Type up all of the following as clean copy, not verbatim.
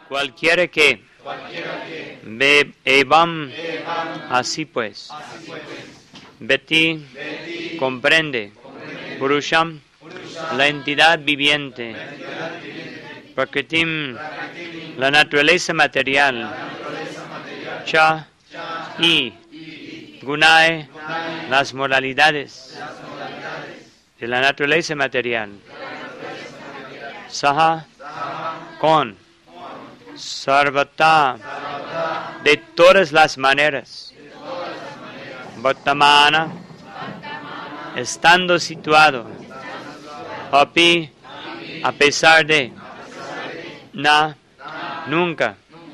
cualquiera que evam, así pues, Beti comprende, Purusham, la entidad viviente, Prakritim, la naturaleza material, Cha y Gunai, las modalidades de la naturaleza material, Saha, con, Sarvata, de todas las maneras, Vartamana, estando situado, Api, a pesar de, Na, nunca,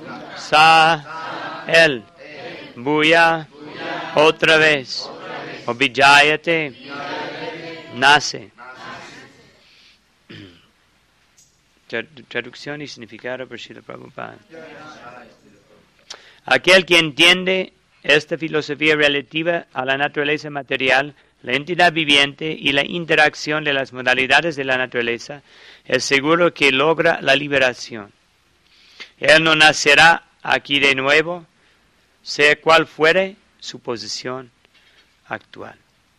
Sa, él, Buya, otra vez, Obijayate, nace. Traducción y significado por Srila Prabhupada. Aquel que entiende esta filosofía relativa a la naturaleza material, la entidad viviente y la interacción de las modalidades de la naturaleza, es seguro que logra la liberación. Él no nacerá aquí de nuevo, sea cual fuere su posición actual.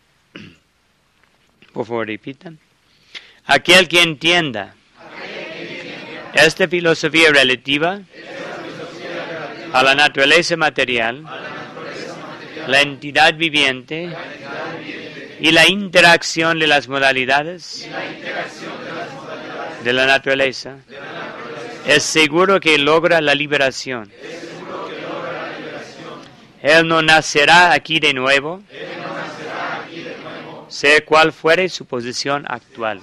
Por favor, repitan. Aquel que entienda esta filosofía relativa a la naturaleza material, la entidad viviente y la interacción de las modalidades de la naturaleza, es seguro que logra la liberación. Él no nacerá aquí de nuevo, sea cual fuere su posición actual.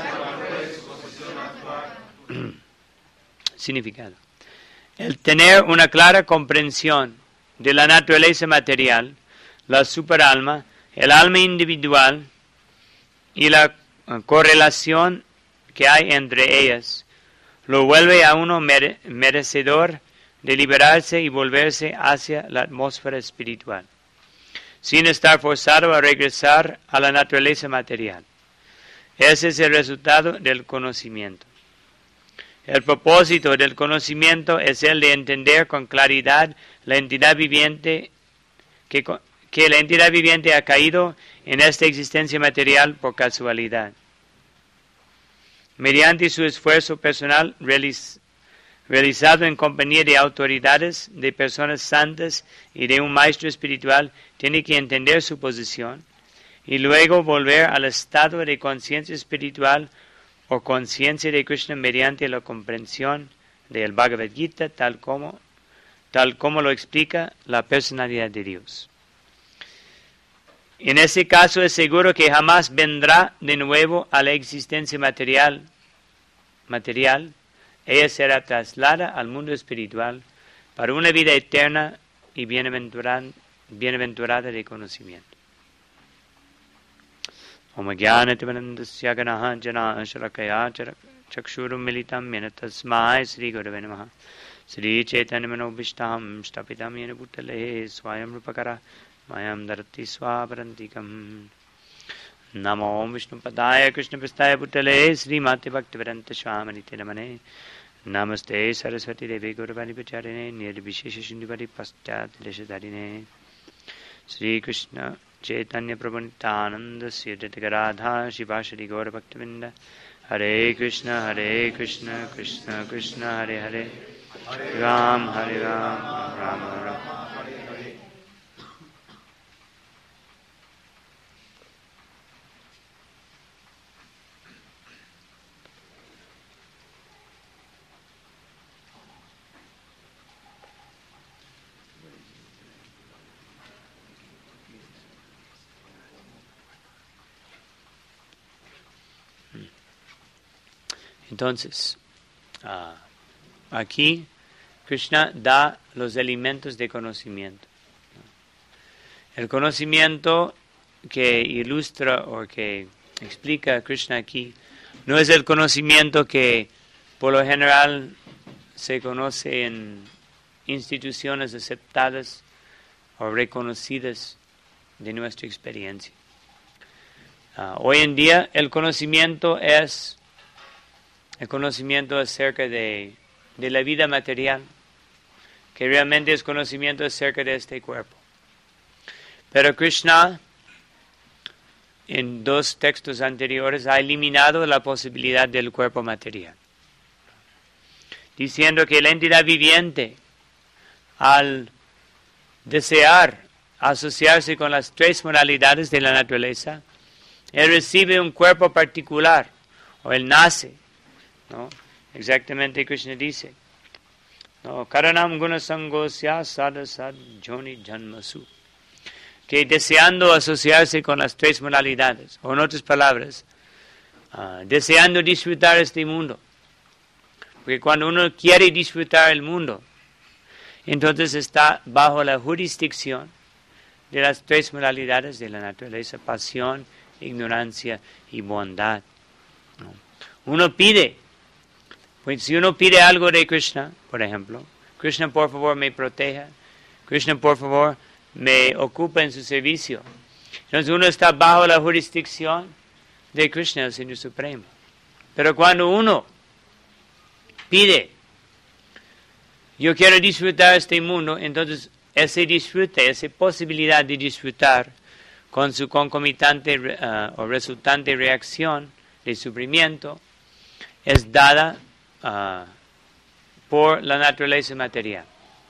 Significado. El tener una clara comprensión de la naturaleza material, la superalma, el alma individual y la correlación que hay entre ellas, lo vuelve a uno merecedor de liberarse y volverse hacia la atmósfera espiritual, sin estar forzado a regresar a la naturaleza material. Ese es el resultado del conocimiento. El propósito del conocimiento es el de entender con claridad la entidad viviente, que la entidad viviente ha caído en esta existencia material por casualidad. Mediante su esfuerzo personal realizado en compañía de autoridades, de personas santas y de un maestro espiritual, tiene que entender su posición y luego volver al estado de conciencia espiritual o conciencia de Krishna mediante la comprensión del Bhagavad Gita, tal como lo explica la personalidad de Dios. En ese caso es seguro que jamás vendrá de nuevo a la existencia material. Ella será trasladada al mundo espiritual para una vida eterna y bienaventurada de conocimiento. Om Jnanatimanandasya Ganaha Jana Shalakaya Chakshurum Militam Yena Tasmai Sri Gurave Namaha Sri Chaitanya Manobhishtam Shtapitam Yena Bhutale Swayam Rupakara Mayam Dharati Swaparantikam Namo Vishnu Padaya Krishna Prastaya Bhutale Sri Mati Bhaktivedanta Swamanite Namane Namaste Saraswati Devi Gurvani Pacharine Nirvishesha Shindivadi Paschat Leshadarine Sri Krishna Chaitanya Prabhu-Nityananda Sri Radha Shiva Shri Gaura Bhaktivinda Hare Krishna Krishna Krishna Hare Hare Ram Hare Ram Ram Ram Entonces, aquí Krishna da los elementos de conocimiento. El conocimiento que ilustra o que explica Krishna aquí no es el conocimiento que por lo general se conoce en instituciones aceptadas o reconocidas de nuestra experiencia. Hoy en día el conocimiento acerca de de la vida material, que realmente es conocimiento acerca de este cuerpo. Pero Krishna, en 2 textos anteriores, ha eliminado la posibilidad del cuerpo material, diciendo que la entidad viviente, al desear asociarse con las 3 modalidades de la naturaleza, él recibe un cuerpo particular, o él nace, ¿no? Exactamente Krishna dice, ¿no? Karanam gunasangosya sadasad joni janmasu, que deseando asociarse con las 3 modalidades, o en otras palabras, deseando disfrutar este mundo. Porque cuando uno quiere disfrutar el mundo, entonces está bajo la jurisdicción de las 3 modalidades de la naturaleza: pasión, ignorancia y bondad. Uno pide, pues si uno pide algo de Krishna, por ejemplo, Krishna por favor me proteja, Krishna por favor me ocupa en su servicio, entonces uno está bajo la jurisdicción de Krishna, el Señor Supremo. Pero cuando uno pide, yo quiero disfrutar este mundo, entonces ese disfrute, esa posibilidad de disfrutar con su concomitante o resultante reacción de sufrimiento es dada por la naturaleza material.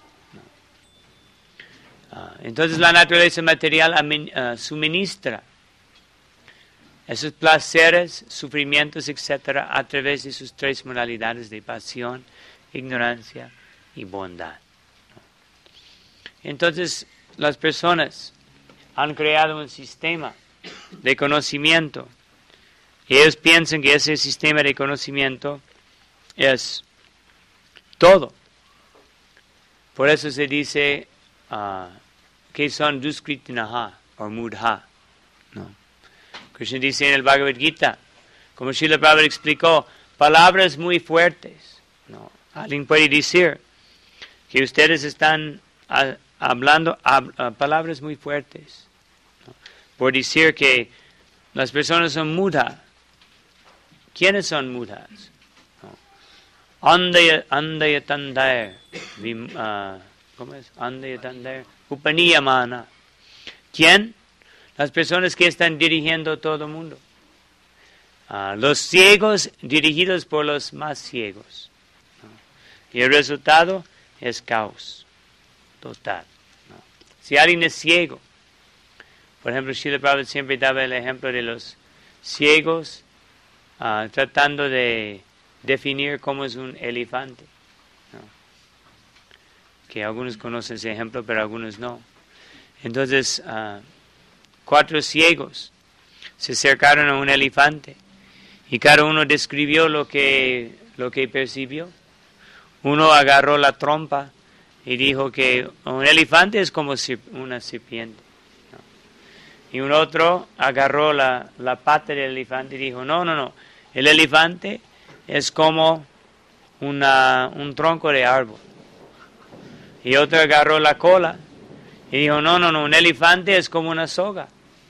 Entonces la naturaleza material suministra esos placeres, sufrimientos, etc., a través de sus 3 modalidades de pasión, ignorancia y bondad. Entonces las personas han creado un sistema de conocimiento y ellos piensan que ese sistema de conocimiento es todo. Por eso se dice que son duskritinaha o mudha, ¿no? Krishna dice en el Bhagavad Gita, como Srila Prabhupada explicó, palabras muy fuertes, ¿no? Alguien puede decir que ustedes están hablando palabras muy fuertes, ¿no? Por decir que las personas son mudha. ¿Quiénes son mudhas? Andayatandaya, ¿cómo es? Andayatandaya, upaniyamana. ¿Quién? Las personas que están dirigiendo todo el mundo. Los ciegos dirigidos por los más ciegos, ¿no? Y el resultado es caos total, ¿no? Si alguien es ciego, por ejemplo, Srila Prabhupada siempre daba el ejemplo de los ciegos tratando de definir cómo es un elefante, ¿no? Que algunos conocen ese ejemplo, pero algunos no. Entonces, 4 ciegos se acercaron a un elefante y cada uno describió lo que percibió. Uno agarró la trompa y dijo que un elefante es como una serpiente, ¿no? Y un otro agarró la pata del elefante y dijo, no, el elefante es como un tronco de árbol. Y otro agarró la cola y dijo, no, un elefante es como una soga.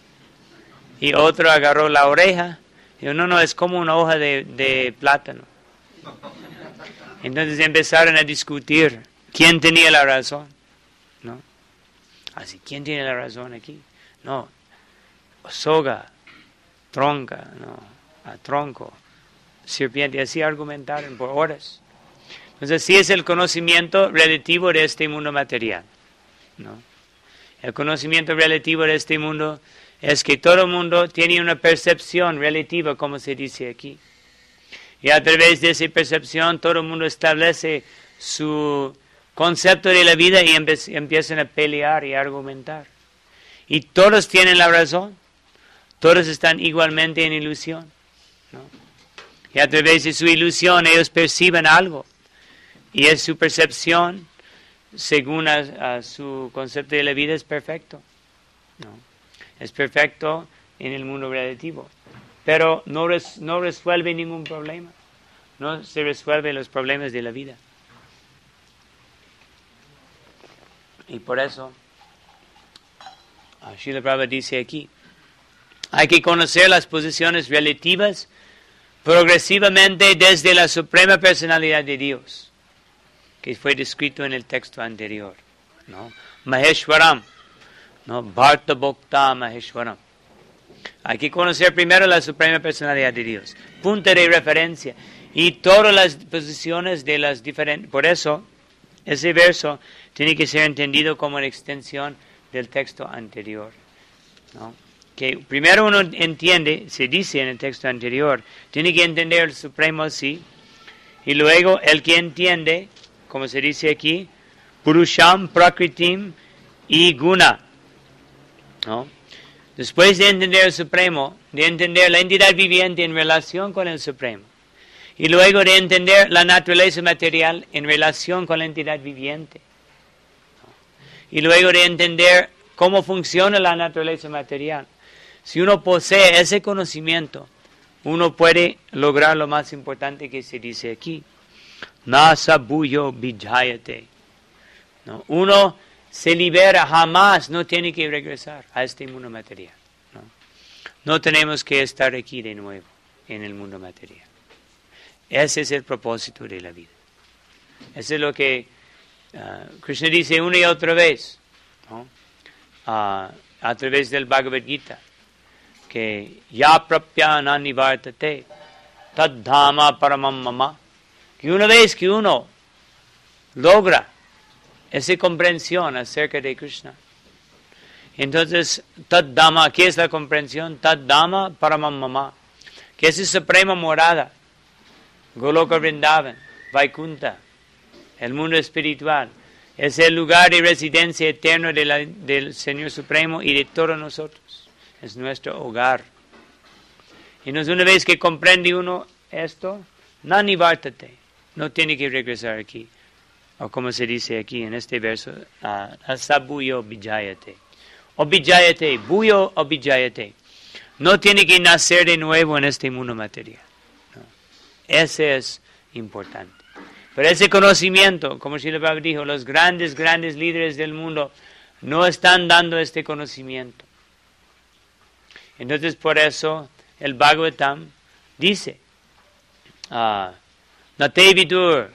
Y otro agarró la oreja y dijo, no, es como una hoja de plátano. Entonces empezaron a discutir quién tenía la razón, ¿no? Así, ¿quién tiene la razón aquí? No, soga, tronca, no, tronco, serpiente, así argumentaron por horas. Entonces, así es el conocimiento relativo de este mundo material, ¿no? El conocimiento relativo de este mundo es que todo el mundo tiene una percepción relativa, como se dice aquí. Y a través de esa percepción, todo el mundo establece su concepto de la vida y empiezan a pelear y a argumentar. Y todos tienen la razón. Todos están igualmente en ilusión, ¿no? Y a través de su ilusión ellos perciben algo. Y es su percepción, según a su concepto de la vida, es perfecto, ¿no? Es perfecto en el mundo relativo. Pero no resuelve ningún problema. No se resuelven los problemas de la vida. Y por eso, Srila Prabhupada dice aquí, hay que conocer las posiciones relativas progresivamente desde la suprema personalidad de Dios. que fue descrito en el texto anterior, ¿no? Maheshwaram, ¿no? Bharta Bhokta Maheshwaram. Hay que conocer primero la suprema personalidad de Dios, punto de referencia, y todas las posiciones de las diferentes. Por eso, ese verso tiene que ser entendido como una extensión del texto anterior, ¿no? Que primero uno entiende, se dice en el texto anterior, tiene que entender el supremo sí, y luego el que entiende, como se dice aquí, Purusham, Prakritim y Guna, ¿no? Después de entender el Supremo, de entender la entidad viviente en relación con el Supremo, y luego de entender la naturaleza material en relación con la entidad viviente, ¿no? Y luego de entender cómo funciona la naturaleza material. Si uno posee ese conocimiento, uno puede lograr lo más importante que se dice aquí. Nasa buyo vijayate, ¿no? Uno se libera, jamás no tiene que regresar a este mundo material, ¿no? No tenemos que estar aquí de nuevo en el mundo material. Ese es el propósito de la vida. Eso es lo que Krishna dice una y otra vez, ¿no? A través del Bhagavad Gita, que ya prapyana nivartate tad dhama paramam mama, que una vez que uno logra esa comprensión acerca de Krishna, entonces tad dhama, ¿qué es la comprensión? Tad dhama paramam mama, que es esa suprema morada, Goloka Vrindavan, Vaikunta, el mundo espiritual, es el lugar de residencia eterno del Señor Supremo y de todos nosotros. Es nuestro hogar. Y una vez que comprende uno esto, nanivartate, no tiene que regresar aquí. O como se dice aquí en este verso, asabuyo vijayate. O vijayate, buyo o vijayate. No tiene que nacer de nuevo en este mundo material, ¿no? Ese es importante. Pero ese conocimiento, como Srila Prabhupada dijo, los grandes líderes del mundo no están dando este conocimiento. Entonces, por eso, el Bhagavatam dice, Nate vidur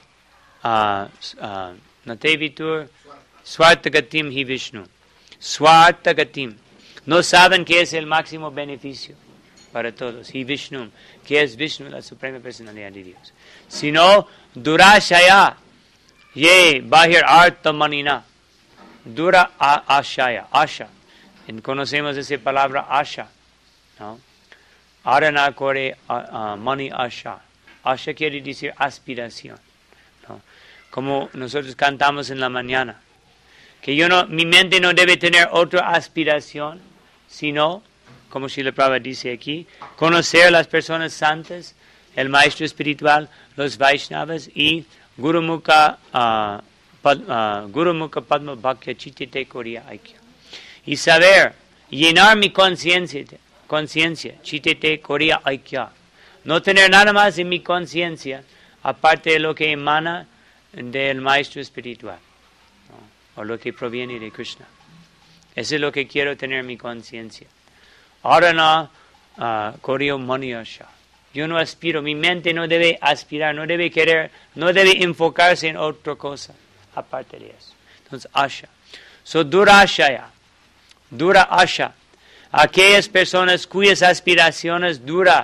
Swartagatim hi Vishnu. Swartagatim. No saben qué es el máximo beneficio para todos. Hi Vishnu, que es Vishnu, la suprema personalidad de Dios. Sino, Durashaya, ye bahir arta manina. Dura ashaya, asha. Conocemos esa palabra asha, ¿no? Arana kore mani asha. Asha quiere decir aspiración, ¿no? Como nosotros cantamos en la mañana, que mi mente no debe tener otra aspiración, sino, como Srila Prabhupada dice aquí, conocer a las personas santas, el maestro espiritual, los Vaishnavas y Guru Mukha Padma Bhakya Chitite Koriya Aikya. Y saber, llenar mi conciencia, Chitite Koriya Aikya. No tener nada más en mi conciencia, aparte de lo que emana del maestro espiritual, ¿no? O lo que proviene de Krishna. Eso es lo que quiero tener en mi conciencia. Arana Koriya Maniyasha. Yo no aspiro, mi mente no debe aspirar, no debe querer, no debe enfocarse en otra cosa, aparte de eso. Entonces, asha. So, durashaya, dura asha. Aquellas personas cuyas aspiraciones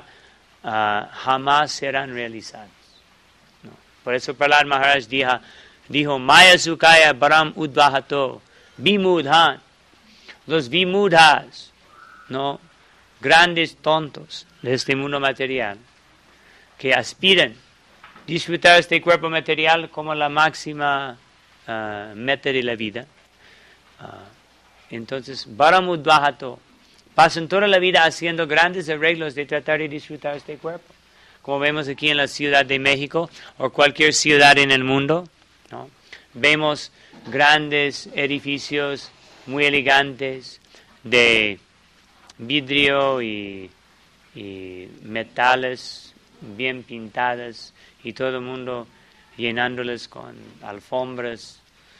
jamás serán realizadas, ¿no? Por eso Prahlad Maharaj dijo, Maya Sukaya Baram Udvahato, Vimudhan. Los Vimudhas, ¿no? Grandes tontos de este mundo material, que aspiran disfrutar este cuerpo material como la máxima meta de la vida. Entonces, Baramudvahato, pasan toda la vida haciendo grandes arreglos de tratar de disfrutar este cuerpo. Como vemos aquí en la Ciudad de México o cualquier ciudad en el mundo, ¿no? Vemos grandes edificios muy elegantes de vidrio y metales bien pintadas y todo el mundo llenándoles con alfombras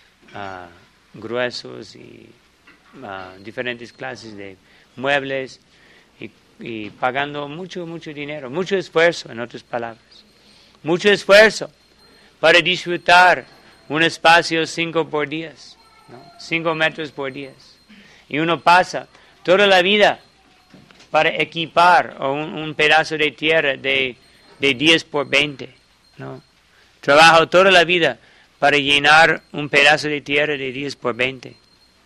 gruesos y diferentes clases de muebles y pagando mucho dinero, mucho esfuerzo, en otras palabras, mucho esfuerzo para disfrutar un espacio 5 por 10, ¿no? 5 metros por 10. Y uno pasa toda la vida para equipar un pedazo de tierra de 10 por 20, ¿no? Trabajo toda la vida para llenar un pedazo de tierra de 10 por 20.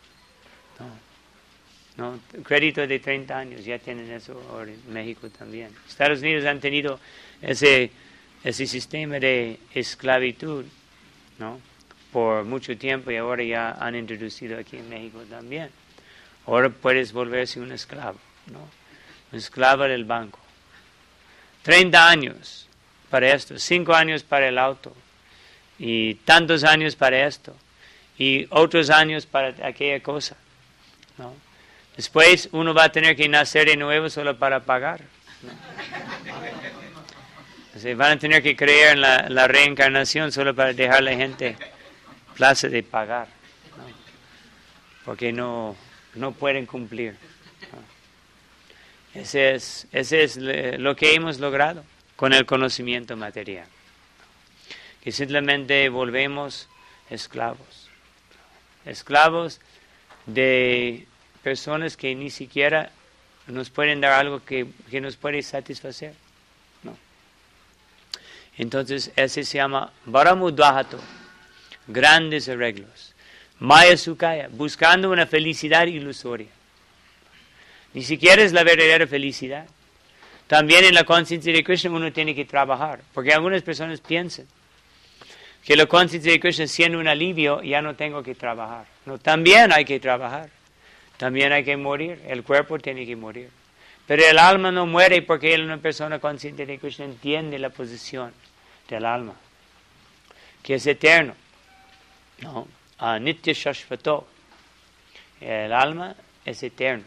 ¿No? Crédito de 30 años, ya tienen eso ahora en México también. Estados Unidos han tenido ese sistema de esclavitud, ¿no? Por mucho tiempo, y ahora ya han introducido aquí en México también. Ahora puedes volverse un esclavo, ¿no? Un esclavo del banco. 30 años para esto, 5 años para el auto, y tantos años para esto, y otros años para aquella cosa, ¿no? Después uno va a tener que nacer de nuevo solo para pagar, ¿no? O sea, van a tener que creer en la reencarnación solo para dejar a la gente plaza de pagar, ¿no? Porque no pueden cumplir, ¿no? Ese es lo que hemos logrado con el conocimiento material, que simplemente volvemos esclavos de personas que ni siquiera nos pueden dar algo que nos puede satisfacer, ¿no? Entonces ese se llama Varamudvahato, grandes arreglos. Maya Sukaya, buscando una felicidad ilusoria. Ni siquiera es la verdadera felicidad. También en la conciencia de Krishna uno tiene que trabajar, porque algunas personas piensan que la conciencia de Krishna siendo un alivio ya no tengo que trabajar. No, también hay que trabajar, también hay que morir, el cuerpo tiene que morir. Pero el alma no muere porque una persona consciente de Krishna entiende la posición del alma, que es eterno, ¿no? Nitya Shashvato. El alma es eterno.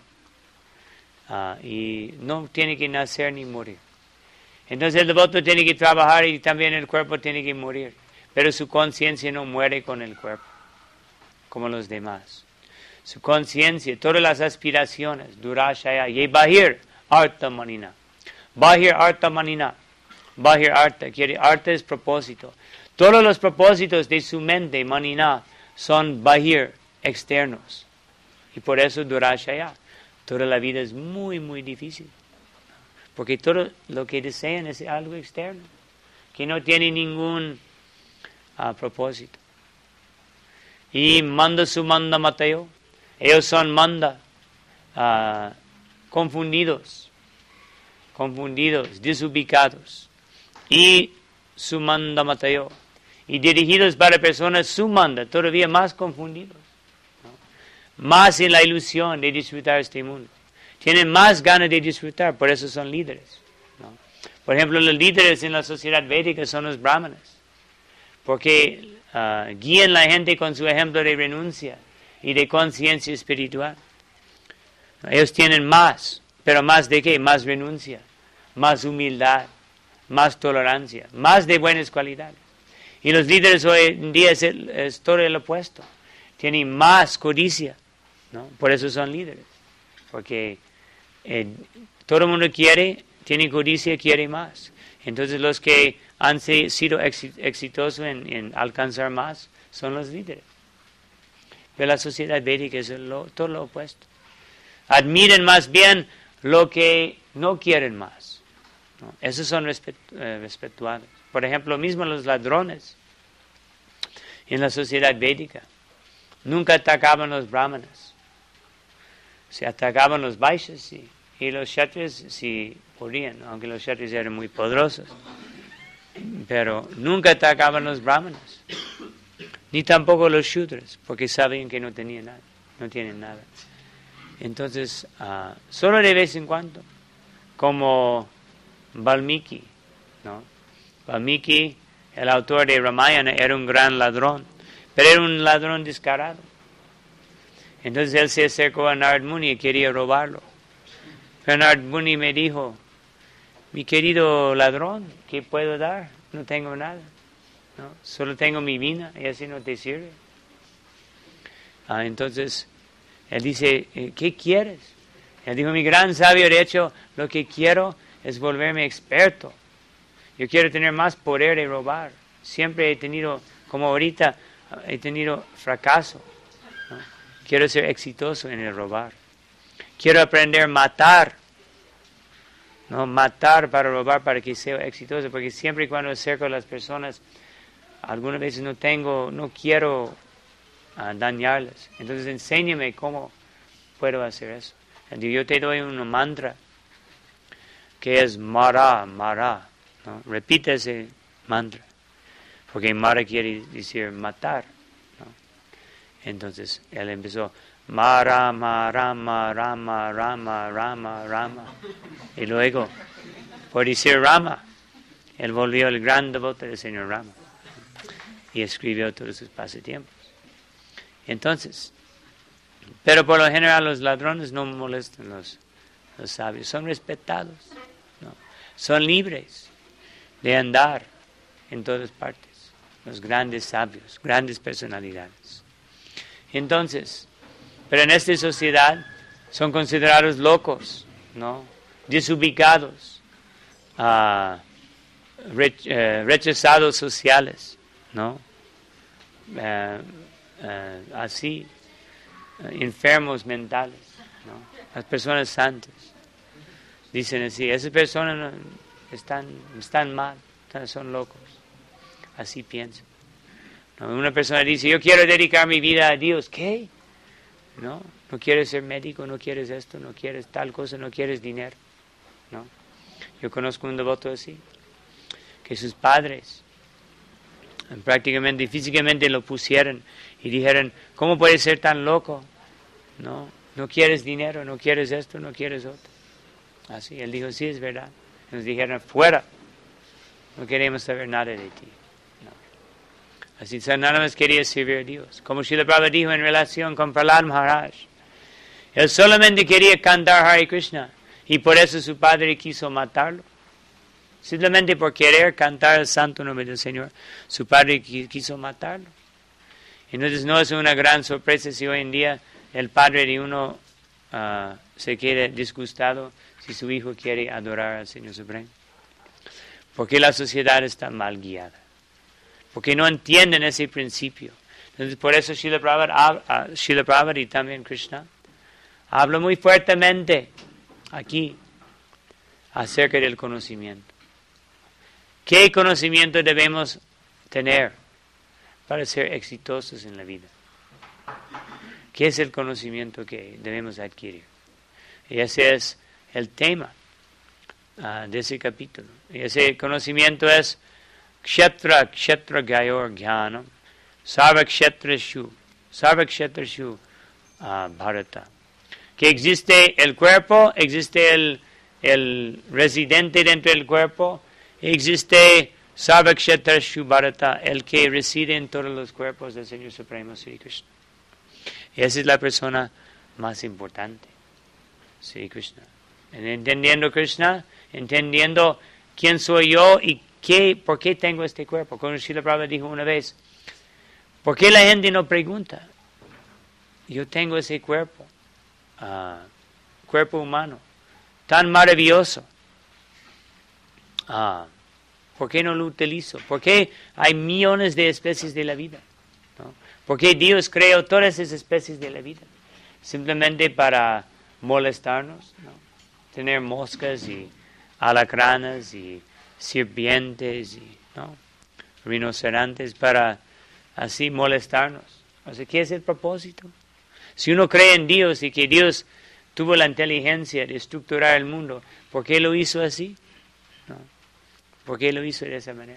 Y no tiene que nacer ni morir. Entonces el devoto tiene que trabajar y también el cuerpo tiene que morir. Pero su conciencia no muere con el cuerpo, como los demás. Su conciencia, todas las aspiraciones, Durashaya, Ye Bahir Arta Manina. Bahir Arta Manina. Bahir Arta, Arta es propósito. Todos los propósitos de su mente, Manina, son Bahir, externos. Y por eso Durashaya. Toda la vida es muy, muy difícil. Porque todo lo que desean es algo externo, que no tiene ningún propósito. Y manda su manda Mateo. Ellos son manda, confundidos, desubicados. Y su manda Mateo. Y dirigidos para personas su manda, todavía más confundidos. Más en la ilusión de disfrutar este mundo. Tienen más ganas de disfrutar, por eso son líderes, ¿no? Por ejemplo, los líderes en la sociedad védica son los brahmanes, porque guían la gente con su ejemplo de renuncia y de conciencia espiritual. Ellos tienen más, pero ¿más de qué? Más renuncia, más humildad, más tolerancia, más de buenas cualidades. Y los líderes hoy en día es todo el opuesto. Tienen más codicia, ¿no? Por eso son líderes. Porque todo el mundo tiene codicia, quiere más. Entonces los que han sido exitosos en alcanzar más son los líderes. Pero la sociedad védica es todo lo opuesto. Admiren más bien lo que no quieren más, ¿no? Esos son respetuables. Por ejemplo, mismo los ladrones en la sociedad védica nunca atacaban los brahmanas. Se atacaban los vaishyas, sí, y los kshatriyas sí podían, aunque los kshatriyas eran muy poderosos. Pero nunca atacaban los brahmanas, ni tampoco los shudras, porque sabían que no tienen nada. Entonces, solo de vez en cuando, como Valmiki, ¿no? Valmiki, el autor de Ramayana, era un gran ladrón, pero era un ladrón descarado. Entonces él se acercó a Narad Muni y quería robarlo. Pero Narad Muni me dijo, mi querido ladrón, ¿qué puedo dar? No tengo nada, ¿no? Solo tengo mi vina y así no te sirve. Entonces él dice, ¿qué quieres? Él dijo, mi gran sabio, de hecho, lo que quiero es volverme experto. Yo quiero tener más poder de robar. Siempre he tenido, como ahorita, he tenido fracaso, ¿no? Quiero ser exitoso en el robar. Quiero aprender a matar, ¿no? Matar para robar, para que sea exitoso, porque siempre y cuando acerco a las personas, algunas veces no quiero dañarles. Entonces enséñame cómo puedo hacer eso. Yo te doy un mantra que es Mara, Mara, ¿no? Repite ese mantra, porque Mara quiere decir matar, ¿no? Entonces él empezó Mara, Mara, Rama, Rama, Rama, Rama, y luego por decir Rama, él volvió el gran devoto del Señor Rama y escribió todos sus pasatiempos. Entonces, pero por lo general los ladrones no molestan los sabios, son respetados, ¿no? Son libres de andar en todas partes, los grandes sabios, grandes personalidades. Entonces, pero en esta sociedad son considerados locos, ¿no? Desubicados, rechazados sociales, ¿no? Así, enfermos mentales, ¿no? Las personas santas dicen así, esas personas están mal, son locos, así piensan, ¿no? Una persona dice, yo quiero dedicar mi vida a Dios, ¿qué? No quieres ser médico, no quieres esto, no quieres tal cosa, no quieres dinero, ¿no? Yo conozco un devoto así, que sus padres prácticamente físicamente lo pusieron y dijeron, ¿cómo puedes ser tan loco? No quieres dinero, no quieres esto, no quieres otro. Así, él dijo, sí, es verdad. Nos dijeron, fuera, no queremos saber nada de ti. No. Así, nada más quería servir a Dios. Como Srila Prabhupada dijo en relación con Prahlad Maharaj, él solamente quería cantar Hare Krishna y por eso su padre quiso matarlo. Simplemente por querer cantar el santo nombre del Señor, su padre quiso matarlo. Entonces no es una gran sorpresa si hoy en día el padre de uno se queda disgustado si su hijo quiere adorar al Señor Supremo. Porque la sociedad está mal guiada. Porque no entienden ese principio. Entonces por eso Srila Prabhupada y también Krishna habla muy fuertemente aquí acerca del conocimiento. ¿Qué conocimiento debemos tener para ser exitosos en la vida? ¿Qué es el conocimiento que debemos adquirir? Y ese es el tema de ese capítulo. Y ese conocimiento es Kshetra Gayor Jnanam Sarva Kshetrashu Bharata. Que existe el cuerpo, existe el residente dentro del cuerpo, existe Sarva Kshetrashu Bharata, el que reside en todos los cuerpos del Señor Supremo Sri Krishna. Y esa es la persona más importante, Sri Krishna. Entendiendo Krishna, entendiendo quién soy yo y por qué tengo este cuerpo. Como Srila Prabhupada dijo una vez, ¿por qué la gente no pregunta? Yo tengo ese cuerpo, cuerpo humano, tan maravilloso. ¿Por qué no lo utilizo? ¿Por qué hay millones de especies de la vida? ¿No? ¿Por qué Dios creó todas esas especies de la vida? Simplemente para molestarnos, ¿no? Tener moscas y alacranes y serpientes y, ¿no? Rinocerontes para así molestarnos. O sea, ¿qué es el propósito? Si uno cree en Dios y que Dios tuvo la inteligencia de estructurar el mundo, ¿por qué lo hizo así? ¿No? ¿Por qué lo hizo de esa manera?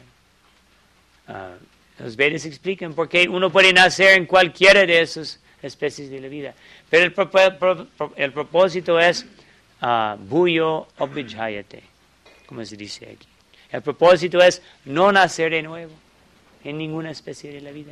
Los Vedas explican por qué uno puede nacer en cualquiera de esas especies de la vida. Pero el propósito es Bhuyo Abhijayate, como se dice aquí. El propósito es no nacer de nuevo en ninguna especie de la vida.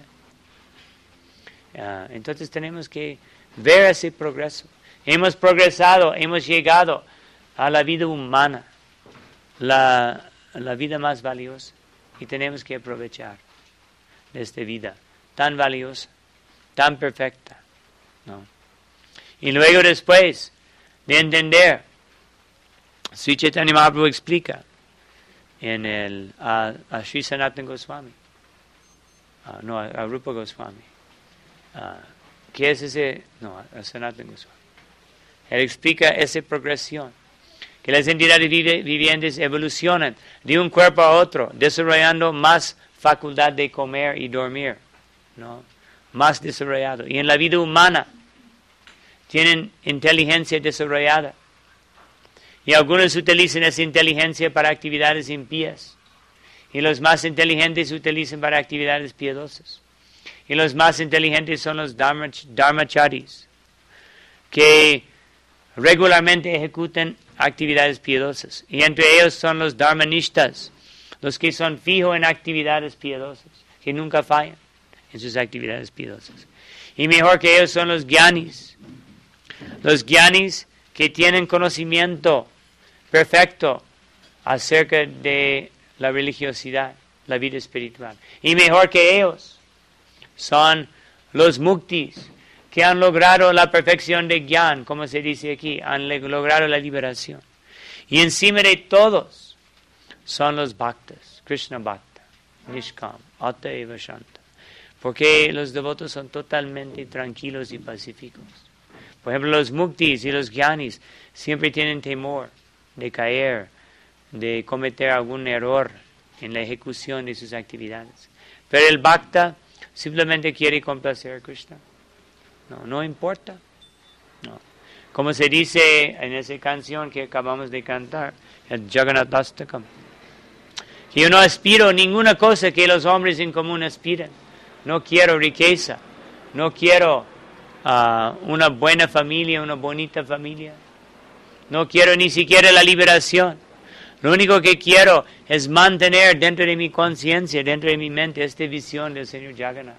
Entonces tenemos que ver ese progreso. Hemos progresado, hemos llegado a la vida humana, la vida más valiosa, y tenemos que aprovechar de esta vida tan valiosa, tan perfecta, ¿no? Y luego después de entender, Sri Chaitanya Mahaprabhu explica a Sri Sanatana Goswami no, a Rupa Goswami. ¿Qué es ese? No, a Sanatana Goswami. Él explica esa progresión, que las entidades vivientes evolucionan de un cuerpo a otro, desarrollando más facultad de comer y dormir, ¿no? Más desarrollado. Y en la vida humana tienen inteligencia desarrollada. Y algunos utilizan esa inteligencia para actividades impías. Y los más inteligentes utilizan para actividades piadosas. Y los más inteligentes son los dharmacharis, que regularmente ejecutan actividades piadosas. Y entre ellos son los dharmanishtas, los que son fijos en actividades piadosas, que nunca fallan en sus actividades piadosas. Y mejor que ellos son los gyanis que tienen conocimiento perfecto acerca de la religiosidad, la vida espiritual. Y mejor que ellos son los muktis, que han logrado la perfección de Gyan, como se dice aquí, han logrado la liberación. Y encima de todos son los bhaktas, Krishna Bhakta, Nishkam, Atta Eva Shanta, porque los devotos son totalmente tranquilos y pacíficos. Por ejemplo, los muktis y los gyanis siempre tienen temor de caer, de cometer algún error en la ejecución de sus actividades. Pero el bhakta simplemente quiere complacer a Krishna. No importa. No. Como se dice en esa canción que acabamos de cantar, el Jagannathastakam, que yo no aspiro a ninguna cosa que los hombres en común aspiran. No quiero riqueza, no quiero una buena familia, una bonita familia. No quiero ni siquiera la liberación. Lo único que quiero es mantener dentro de mi conciencia, dentro de mi mente, esta visión del Señor Jagannath.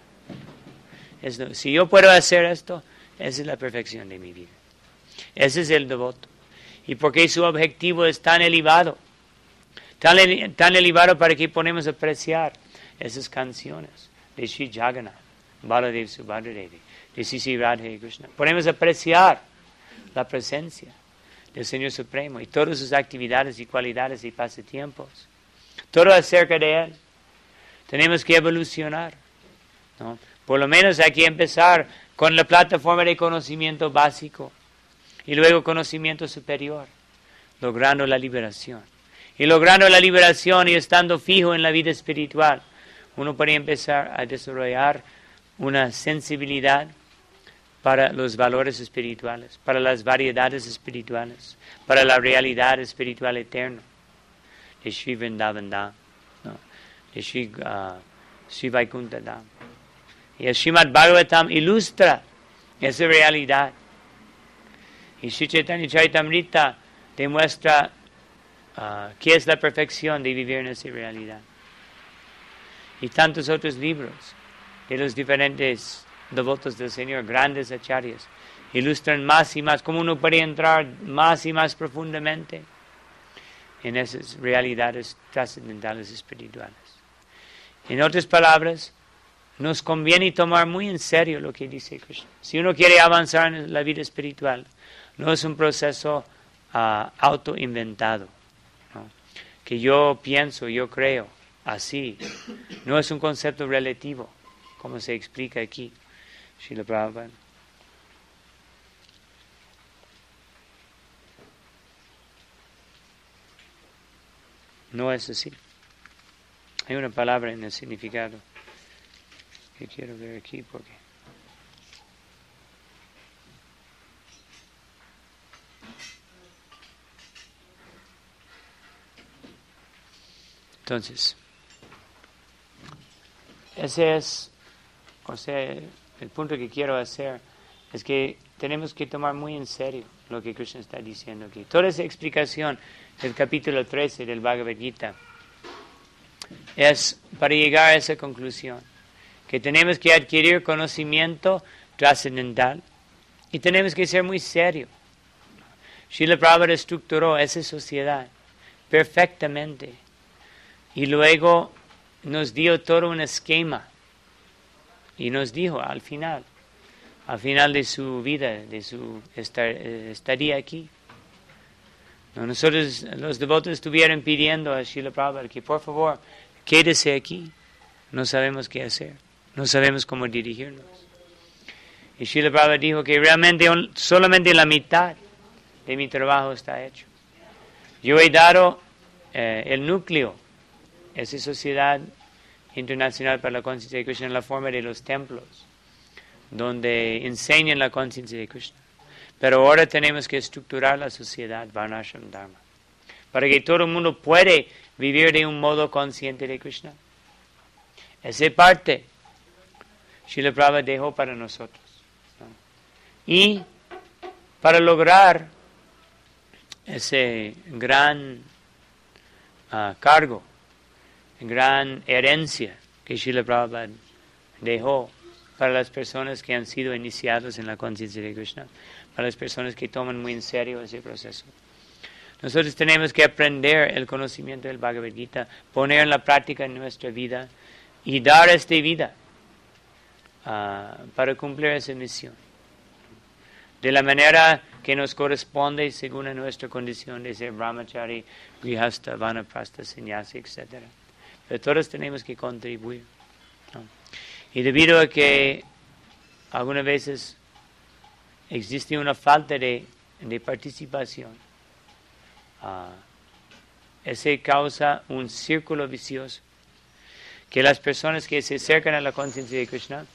Si yo puedo hacer esto, esa es la perfección de mi vida. Ese es el devoto. Y porque su objetivo es tan elevado, tan elevado para que podamos apreciar esas canciones de Sri Jagannath, Baladev Subhadra Devi, de Sisi Radha y Krishna. Podemos apreciar la presencia del Señor Supremo y todas sus actividades y cualidades y pasatiempos. Todo acerca de Él. Tenemos que evolucionar, ¿no? Por lo menos hay que empezar con la plataforma de conocimiento básico y luego conocimiento superior, logrando la liberación. Y logrando la liberación y estando fijo en la vida espiritual, uno puede empezar a desarrollar una sensibilidad para los valores espirituales, para las variedades espirituales, para la realidad espiritual eterna de Sri Vrindavan Dham, ¿no? De Sri Vaikuntha Dham. Y el Srimad Bhagavatam ilustra esa realidad. Y Sri Chaitanya Charitamrita demuestra qué es la perfección de vivir en esa realidad. Y tantos otros libros de los diferentes devotos del Señor, grandes acharyas, ilustran más y más cómo uno puede entrar más y más profundamente en esas realidades trascendentales espirituales. En otras palabras, nos conviene tomar muy en serio lo que dice Krishna. Si uno quiere avanzar en la vida espiritual, no es un proceso autoinventado, ¿no? Que yo pienso, yo creo, así. No es un concepto relativo, como se explica aquí. Srila Prabhupada. No es así. Hay una palabra en el significado que quiero ver aquí porque entonces ese es, o sea, el punto que quiero hacer es que tenemos que tomar muy en serio lo que Krishna está diciendo aquí. Toda esa explicación del capítulo 13 del Bhagavad Gita es para llegar a esa conclusión, que tenemos que adquirir conocimiento trascendental y tenemos que ser muy serios. Srila Prabhupada estructuró esa sociedad perfectamente y luego nos dio todo un esquema y nos dijo al final de su vida, de su estadía aquí. Nosotros, los devotos, estuvieron pidiendo a Srila Prabhupada que por favor quédese aquí, no sabemos qué hacer. no sabemos cómo dirigirnos. Y Srila Prabhupada dijo que realmente solamente la mitad de mi trabajo está hecho. Yo he dado el núcleo, esa sociedad internacional para la conciencia de Krishna, en la forma de los templos, donde enseñan la conciencia de Krishna. Pero ahora tenemos que estructurar la sociedad Varnashram Dharma, para que todo el mundo pueda vivir de un modo consciente de Krishna. Esa parte Srila Prabhupada dejó para nosotros, ¿no? Y para lograr ese gran cargo, gran herencia que Srila Prabhupada dejó para las personas que han sido iniciadas en la conciencia de Krishna, para las personas que toman muy en serio ese proceso. Nosotros tenemos que aprender el conocimiento del Bhagavad Gita, poner en la práctica en nuestra vida y dar esta vida para cumplir esa misión, de la manera que nos corresponde según nuestra condición de ser brahmachari, grihasta, vanaprastha, sannyasi, etc. Pero todos tenemos que contribuir, ¿no? Y debido a que algunas veces existe una falta de participación, eso causa un círculo vicioso, que las personas que se acercan a la conciencia de Krishna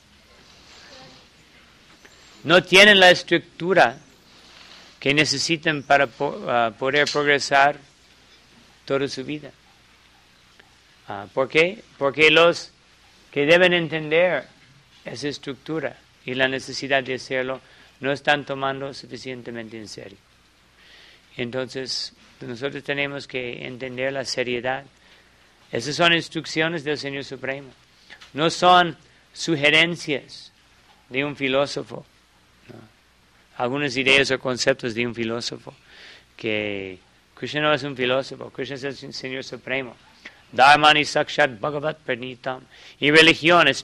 no tienen la estructura que necesitan para poder progresar toda su vida. ¿Por qué? Porque los que deben entender esa estructura y la necesidad de hacerlo no están tomando suficientemente en serio. Entonces, nosotros tenemos que entender la seriedad. Esas son instrucciones del Señor Supremo. No son sugerencias de un filósofo, ¿no? Algunas ideas o conceptos de un filósofo. Que Krishna no es un filósofo, Krishna es el Señor Supremo. Dharmani Sakshat Bhagavat Pranitam. Y religión es